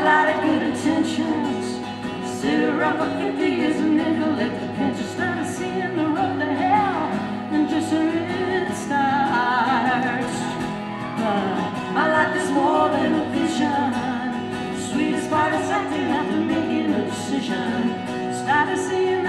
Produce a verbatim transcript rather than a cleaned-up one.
lot of good intentions. Sit around for fifty years and then collect the pension. Started seeing the road to hell, and just where it starts. But my life is more than a vision. The sweetest part is acting after making a decision. Started seeing